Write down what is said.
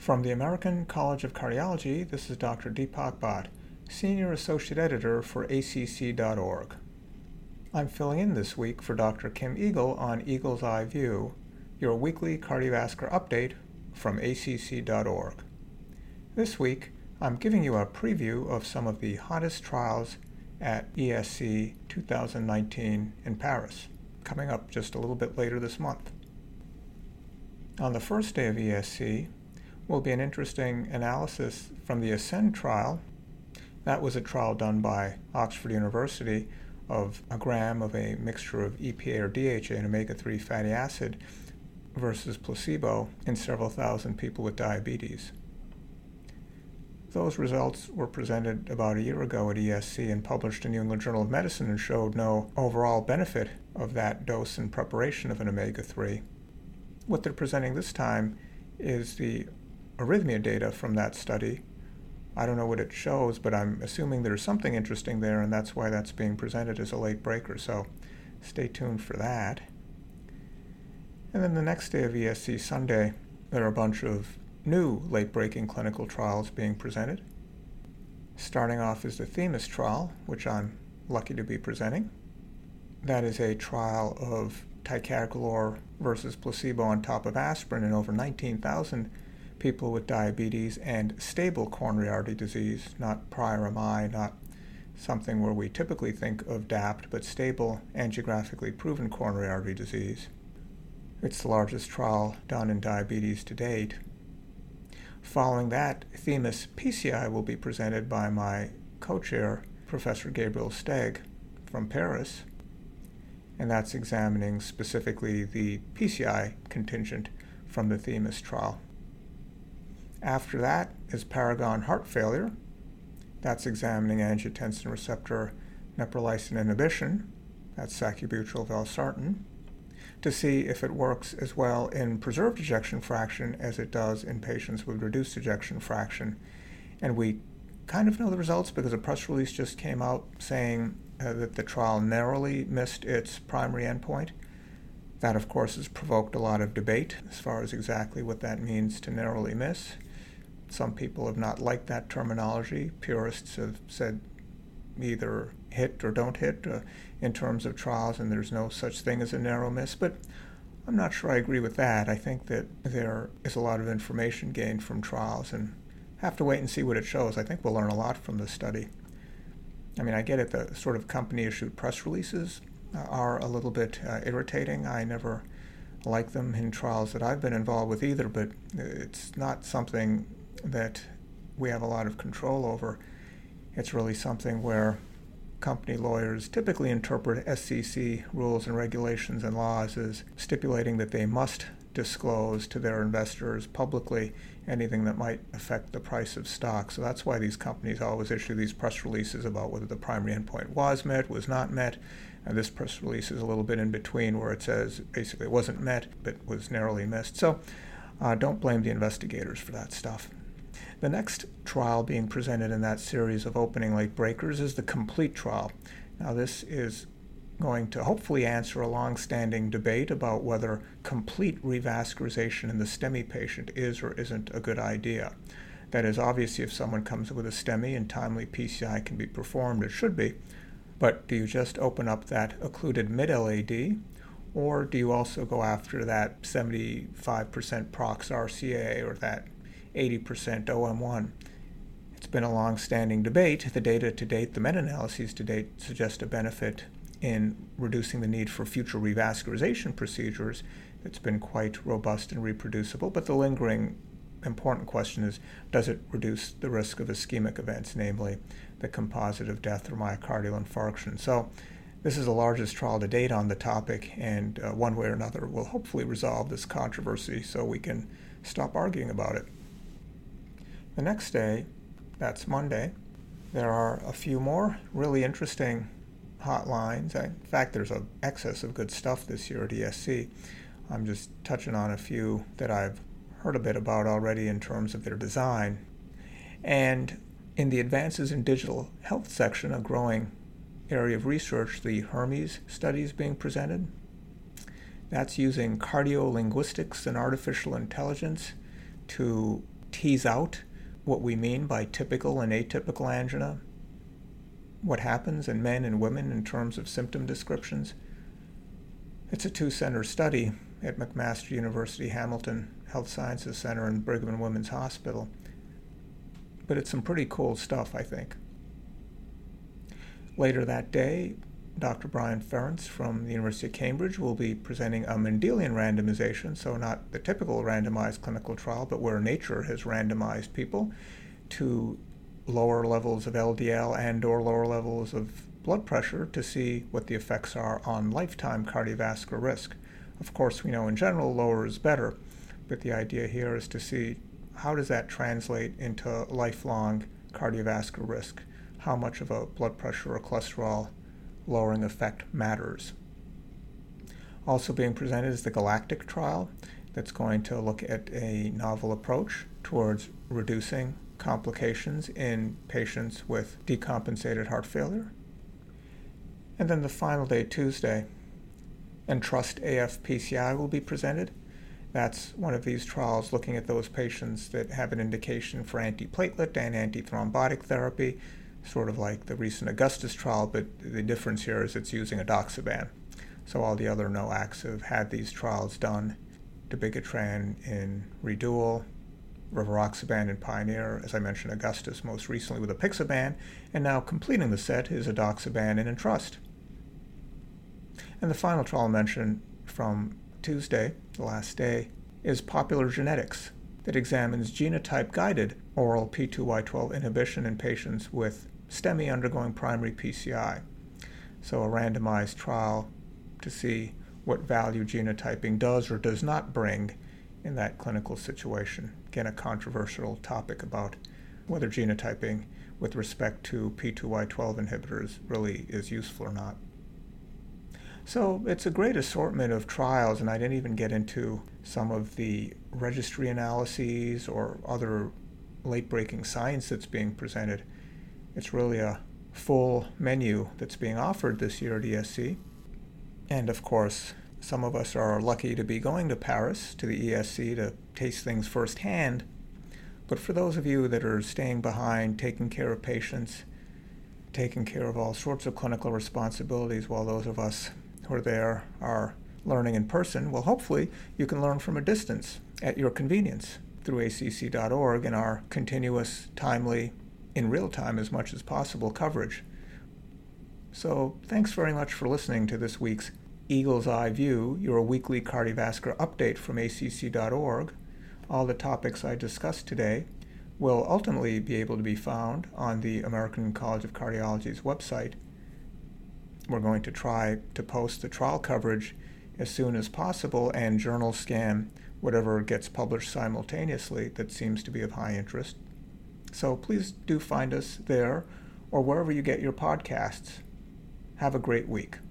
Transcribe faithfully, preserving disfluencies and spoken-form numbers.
From the American College of Cardiology, this is Doctor Deepak Bhatt, Senior Associate Editor for A C C dot org. I'm filling in this week for Doctor Kim Eagle on Eagle's Eye View, your weekly cardiovascular update from A C C dot org. This week, I'm giving you a preview of some of the hottest trials at E S C two thousand nineteen in Paris, coming up just a little bit later this month. On the first day of E S C will be an interesting analysis from the ASCEND trial. That was a trial done by Oxford University of a gram of a mixture of E P A or D H A and omega three fatty acid versus placebo in several thousand people with diabetes. Those results were presented about a year ago at E S C and published in New England Journal of Medicine and showed no overall benefit of that dose and preparation of an omega three. What they're presenting this time is the arrhythmia data from that study. I don't know what it shows, but I'm assuming there's something interesting there, and that's why that's being presented as a late breaker, so stay tuned for that. And then the next day of E S C, Sunday, there are a bunch of new late-breaking clinical trials being presented. Starting off is the THEMIS trial, which I'm lucky to be presenting. That is a trial of ticagrelor versus placebo on top of aspirin in over nineteen thousand people with diabetes and stable coronary artery disease, not prior M I, not something where we typically think of D A P T, but stable angiographically proven coronary artery disease. It's the largest trial done in diabetes to date. Following that, THEMIS P C I will be presented by my co-chair, Professor Gabriel Steg from Paris, and that's examining specifically the P C I contingent from the THEMIS trial. After that is Paragon Heart Failure. That's examining angiotensin receptor neprilysin inhibition, that's sacubitril valsartan, to see if it works as well in preserved ejection fraction as it does in patients with reduced ejection fraction. And we kind of know the results because a press release just came out saying uh, that the trial narrowly missed its primary endpoint. That, of course, has provoked a lot of debate as far as exactly what that means to narrowly miss. Some people have not liked that terminology. Purists have said either hit or don't hit uh, in terms of trials, and there's no such thing as a narrow miss. But I'm not sure I agree with that. I think that there is a lot of information gained from trials, and have to wait and see what it shows. I think we'll learn a lot from this study. I mean, I get it, the sort of company-issued press releases uh, are a little bit uh, irritating. I never like them in trials that I've been involved with either, but it's not something that we have a lot of control over. It's really something where company lawyers typically interpret S E C rules and regulations and laws as stipulating that they must disclose to their investors publicly anything that might affect the price of stock. So that's why these companies always issue these press releases about whether the primary endpoint was met, was not met. And this press release is a little bit in between where it says basically it wasn't met but was narrowly missed. So uh, don't blame the investigators for that stuff. The next trial being presented in that series of opening late breakers is the COMPLETE trial. Now this is going to hopefully answer a long-standing debate about whether complete revascularization in the STEMI patient is or isn't a good idea. That is, obviously if someone comes with a STEMI and timely P C I can be performed, it should be, but do you just open up that occluded mid-L A D, or do you also go after that seventy-five percent prox R C A or that eighty percent O M one. It's been a long-standing debate. The data to date, the meta-analyses to date, suggest a benefit in reducing the need for future revascularization procedures that's been quite robust and reproducible. But the lingering important question is, does it reduce the risk of ischemic events, namely the composite of death or myocardial infarction? So this is the largest trial to date on the topic, and uh, one way or another will hopefully resolve this controversy so we can stop arguing about it. The next day, that's Monday, there are a few more really interesting hotlines. In fact, there's an excess of good stuff this year at E S C. I'm just touching on a few that I've heard a bit about already in terms of their design. And in the Advances in Digital Health section, a growing area of research, the HERMES study is being presented. That's using cardiolinguistics and artificial intelligence to tease out what we mean by typical and atypical angina, what happens in men and women in terms of symptom descriptions. It's a two-center study at McMaster University Hamilton Health Sciences Center and Brigham and Women's Hospital. But it's some pretty cool stuff, I think. Later that day, Doctor Brian Ferentz from the University of Cambridge will be presenting a Mendelian randomization, so not the typical randomized clinical trial, but where nature has randomized people to lower levels of L D L and or lower levels of blood pressure to see what the effects are on lifetime cardiovascular risk. Of course, we know in general lower is better, but the idea here is to see how does that translate into lifelong cardiovascular risk, how much of a blood pressure or cholesterol lowering effect matters. Also being presented is the GALACTIC trial that's going to look at a novel approach towards reducing complications in patients with decompensated heart failure. And then the final day, Tuesday, ENTRUST A F P C I will be presented. That's one of these trials looking at those patients that have an indication for antiplatelet and antithrombotic therapy, sort of like the recent Augustus trial, but the difference here is it's using edoxaban. So all the other N O A Cs have had these trials done, dabigatran in REDUAL, rivaroxaban in PIONEER, as I mentioned, Augustus most recently with apixaban, and now completing the set is edoxaban in ENTRUST. And the final trial mentioned from Tuesday, the last day, is Popular Genetics, that examines genotype-guided oral P two Y twelve inhibition in patients with STEMI undergoing primary P C I. So a randomized trial to see what value genotyping does or does not bring in that clinical situation. Again, a controversial topic about whether genotyping with respect to P two Y twelve inhibitors really is useful or not. So it's a great assortment of trials, and I didn't even get into some of the registry analyses or other late-breaking science that's being presented. It's really a full menu that's being offered this year at E S C. And of course, some of us are lucky to be going to Paris, to the E S C, to taste things firsthand. But for those of you that are staying behind, taking care of patients, taking care of all sorts of clinical responsibilities, while those of us who are there are learning in person, well, hopefully you can learn from a distance at your convenience through A C C dot org and our continuous, timely, in real time as much as possible coverage. So thanks very much for listening to this week's Eagle's Eye View, your weekly cardiovascular update from A C C dot org. All the topics I discussed today will ultimately be able to be found on the American College of Cardiology's website. We're going to try to post the trial coverage as soon as possible and journal scan whatever gets published simultaneously that seems to be of high interest. So please do find us there or wherever you get your podcasts. Have a great week.